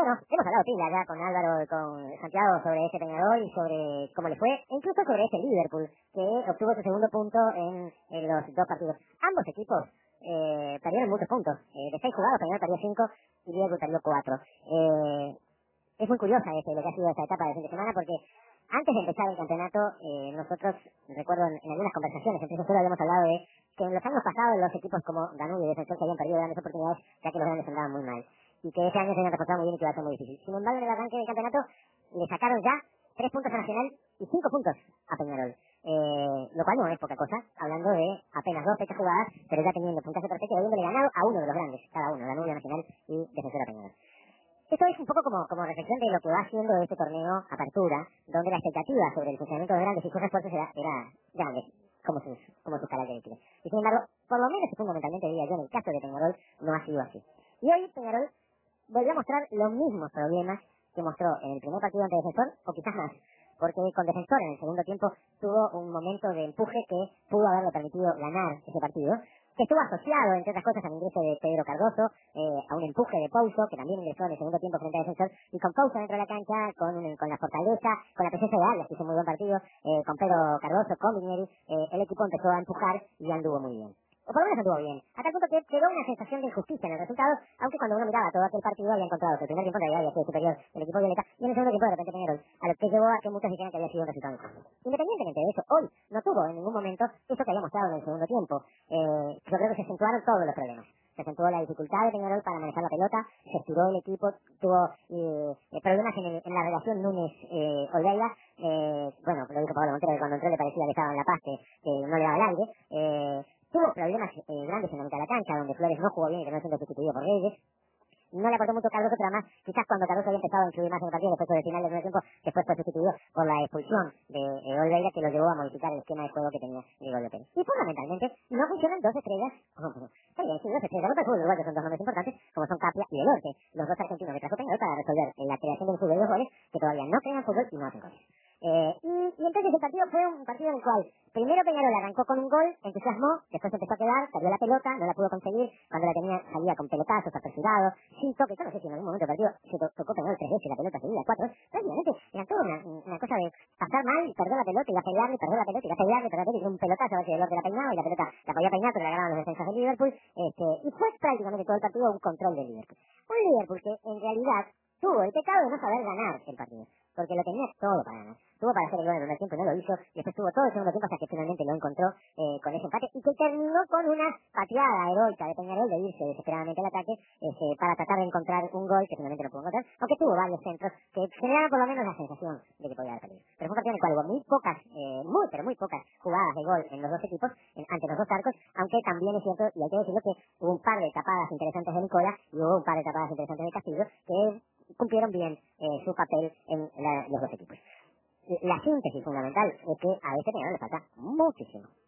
bueno, hemos hablado pila ya con Álvaro y con Santiago sobre ese Peñarol y sobre cómo le fue, e incluso sobre ese Liverpool, que obtuvo su segundo punto en los dos partidos. Ambos equipos perdieron muchos puntos. De 6 jugados, Peñarol perdió 5 y Liverpool perdió 4. Es muy curiosa lo que ha sido esta etapa de fin de semana, porque antes de empezar el campeonato, nosotros, recuerdo en algunas conversaciones, entre nosotros habíamos hablado de que en los años pasados los equipos como Danubio y Defensor se habían perdido grandes oportunidades, ya que los grandes andaban muy mal. Y que ese año se habían reforzado muy bien y que iba a ser muy difícil. Sin embargo, en el arranque del campeonato le sacaron ya 3 puntos a Nacional y 5 puntos a Peñarol. Lo cual no es poca cosa, hablando de apenas 2 fechas jugadas, pero ya teniendo puntaje perfecto y habiéndole ganado a uno de los grandes, cada uno, Danubio, Nacional y Defensor a Peñarol. Esto es un poco como reflexión de lo que va haciendo este torneo Apertura, donde la expectativa sobre el funcionamiento de grandes y sus refuerzos era grande, como sus características. Y sin embargo, por lo menos y fundamentalmente diría yo, en el caso de Peñarol, no ha sido así. Y hoy Peñarol volvió a mostrar los mismos problemas que mostró en el primer partido ante Defensor, o quizás más, porque con Defensor en el segundo tiempo tuvo un momento de empuje que pudo haberle permitido ganar ese partido, que estuvo asociado, entre otras cosas, al ingreso de Pedro Cardoso, a un empuje de Pouso, que también ingresó en el segundo tiempo frente a Defensor, y con Pouso dentro de la cancha, con la fortaleza, con la presencia de Arias, que hizo un muy buen partido, con Pedro Cardoso, con Vigneri, el equipo empezó a empujar y anduvo muy bien. O por lo menos anduvo bien. Hasta el punto que quedó una sensación de injusticia en el resultado, aunque cuando uno miraba todo aquel partido había encontrado que el primer tiempo en realidad había sido superior el equipo violeta, y en el segundo tiempo de repente Peñarol, a lo que llevó a que muchos dijeran que había sido un resultado injusto. Independientemente de eso, hoy no tuvo en ningún momento eso que había mostrado en el segundo tiempo. Yo creo que se acentuaron todos los problemas. Se acentuó la dificultad de Peñarol para manejar la pelota, se estiró el equipo, tuvo problemas en la relación Núñez-Olveira. Bueno, lo dijo Pablo Montero, que cuando entró le parecía que estaba en la paz, que no le daba el aire. Tuvo problemas grandes en la mitad de la cancha, donde Flores no jugó bien y terminó siendo sustituido por Reyes. No le aportó mucho Cardoso, pero además, quizás cuando Cardoso había empezado a influir más en el partido, después del final del primer tiempo, después fue sustituido por la expulsión de Olveira, que lo llevó a modificar el esquema de juego que tenía Diego López. Y fundamentalmente, no funcionan 2 estrellas, sí, 2 estrellas de fútbol, igual que son 2 nombres importantes, como son Capia y Elorte, los 2 argentinos que trajo Peñarol para resolver la creación del fútbol de 2 goles, que todavía no crean fútbol y no hacen goles. Y entonces el partido fue un partido en el cual primero Peñarol arrancó con un gol, entusiasmó, después empezó a quedar, perdió la pelota, no la pudo conseguir, cuando la tenía salía con pelotazos, apresurado, sin toque. Yo no sé si en algún momento del partido se tocó Peñarol 3 veces la pelota seguida, 4, prácticamente era toda una cosa de pasar mal, perder la pelota y a pelearle, perder la pelota y a pelearle, perder la pelota y un pelotazo a ver si el otro la peinaba y la pelota la podía peinar, pero la ganaban los defensas del Liverpool, y fue prácticamente todo el partido un control del Liverpool. Un Liverpool que en realidad tuvo el pecado de no saber ganar el partido, porque lo tenía todo para ganar. Tuvo para hacer el gol en el primer tiempo y no lo hizo, y después tuvo todo el segundo tiempo hasta que finalmente lo encontró con ese empate, y que terminó con una pateada heroica de Peñarol de irse desesperadamente al ataque para tratar de encontrar un gol que finalmente no pudo encontrar, aunque tuvo varios centros que generaron por lo menos la sensación de que podía haber perdido. Pero fue un partido en el cual hubo muy pocas jugadas de gol en los dos equipos, ante los dos arcos, aunque también es cierto, y hay que decirlo, que hubo un par de tapadas interesantes de Nicola y hubo un par de tapadas interesantes de Castillo que cumplieron bien su papel en los dos equipos. La síntesis fundamental es que a este Peñarol le falta muchísimo,